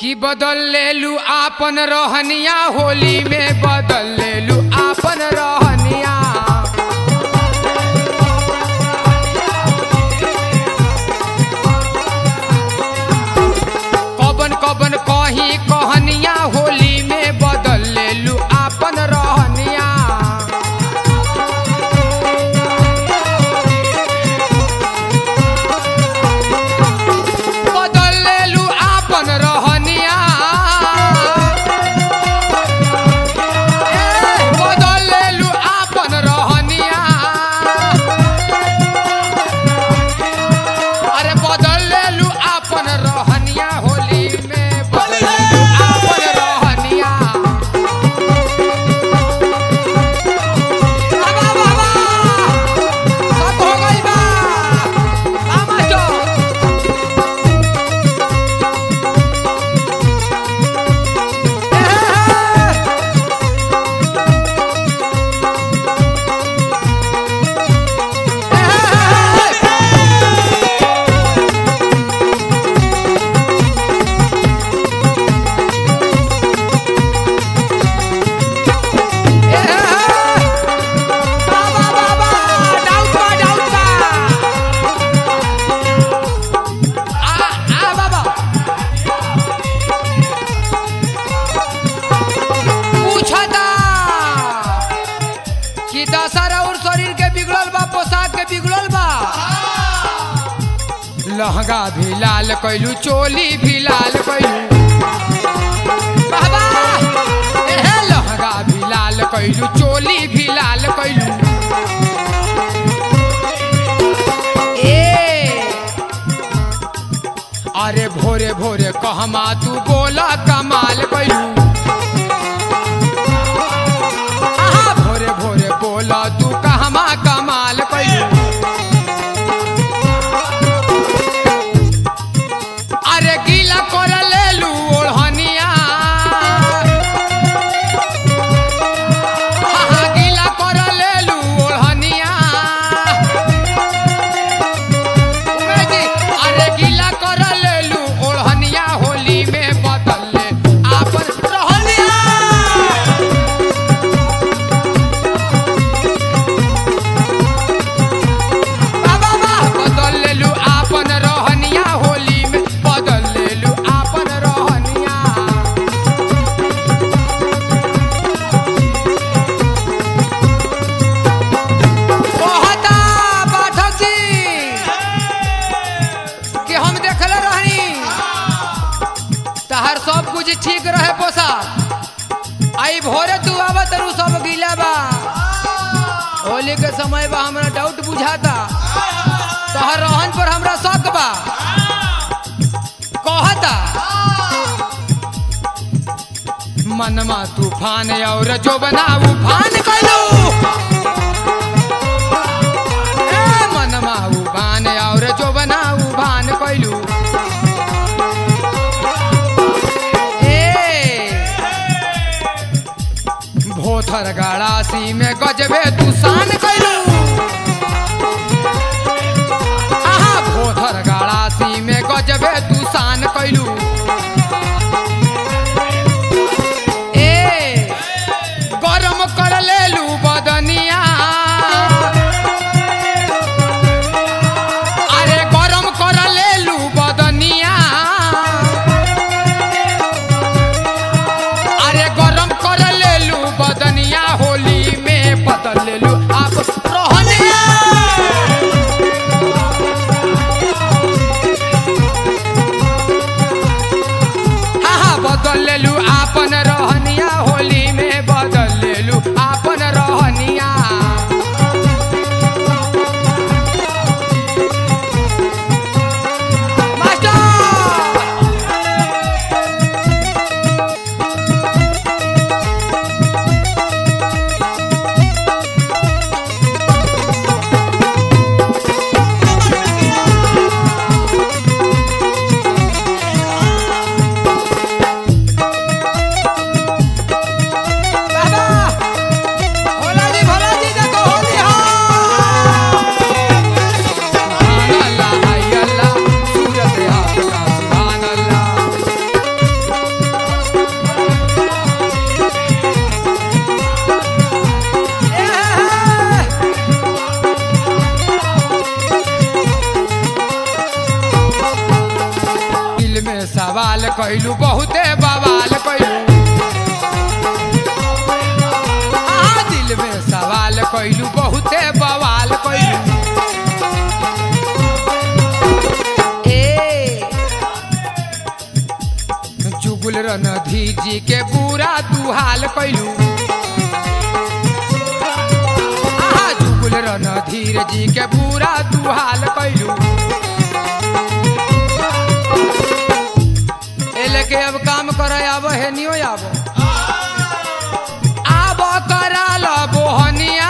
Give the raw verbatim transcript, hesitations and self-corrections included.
कि बदल लेलू आपन रहनिया होली में बदल लेलू आपन रहनिया कबन कबन कही कहनिया होली में बदल लेलू आपन रहनिया बदल लेलू आपन रहनिया बदल लेलू आपन रहनिया अरे बदल लेलू आपन रहनिया होली में बदल लेलू आपन रहनिया बाबा बाबा सब हो गई बा बाबा जो बाबा बाबा डाउट बा डाउट बा आ आ बाबा पूछता कि दशहरा और शरीर के बिगड़ल बा पोशाक के बिगड़ल बा लहंगा भी लाल कैलू चोली भी लाल कैलू बाबा एहे लहंगा भी लाल कैलू चोली भी लाल कैलू ए अरे भोरे भोरे कहमा तू बोला कमाल कैलू आहा भोरे भोरे बोला तू कहमा कमाल कैलू अरे गीला कर लेलू ओढ़निया आहा गीला कर लेलू ओढ़निया उमेश जी, अरे गीला कर लेलू ओढ़निया होली में बदल ले आपन रहनिया बाबा बा बदल लेलू आपन रहनिया होली में बदल लेलू आपन रहनिया कहता पाठक जी कि हम देखले रहनी तहर सब कुछ ठीक रहे पोशाक आई भोरे तू आवत रू सब गीला बा होली के समय बा हमरा डाउट बुझाता तहर रहन पर हमरा शक बा कहता मनमा तूफान और जो बनाऊ फान कैलू ए मनमा उबान और जो बनाऊ भान कैलू ए भोथर गड़ासी में गजबे तूसान कैलू आहा भोथर गड़ासी में गजबे तूसान कैलू ए गरम कर लेलू बदनिया अरे गरम कर लेलू बदनिया अरे गरम कर लेलू बदनिया होली में बदल लेलू आप सवाल कैलू बहुते बवाल कैलू दिल में सवाल कैलू बहुते बवाल कैलू ए जुगुल रणधीर जी के पूरा तू हाल कैलू जुगुल रणधीर जी के पूरा तू हाल कैलू के अब काम करे आब है नियो आब आब करा लो बोहनिया